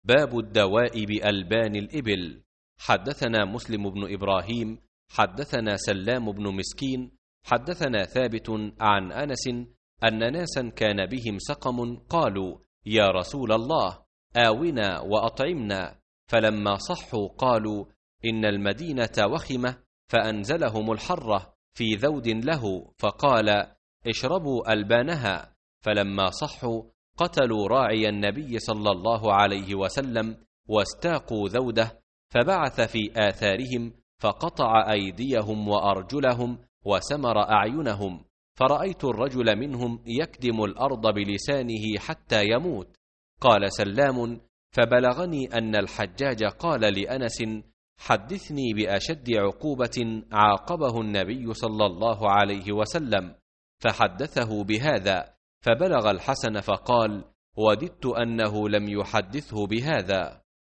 باب الدواء بألبان الإبل. حدثنا مسلم بن إبراهيم حدثنا سلام بن مسكين حدثنا ثابت عن أنس أن ناسا كان بهم سقم قالوا: يا رسول الله، آونا وأطعمنا. فلما صحوا قالوا: إن المدينة وخمة، فأنزلهم الحرة في ذود له، فقال: اشربوا ألبانها. فلما صحوا قتلوا راعي النبي صلى الله عليه وسلم واستاقوا ذوده، فبعث في آثارهم فقطع أيديهم وأرجلهم وسمر أعينهم، فرأيت الرجل منهم يكدم الأرض بلسانه حتى يموت. قال سلام: فبلغني أن الحجاج قال لأنس: حدثني بأشد عقوبة عاقبه النبي صلى الله عليه وسلم، فحدثه بهذا، فبلغ الحسن فقال: وددت أنه لم يحدثه بهذا.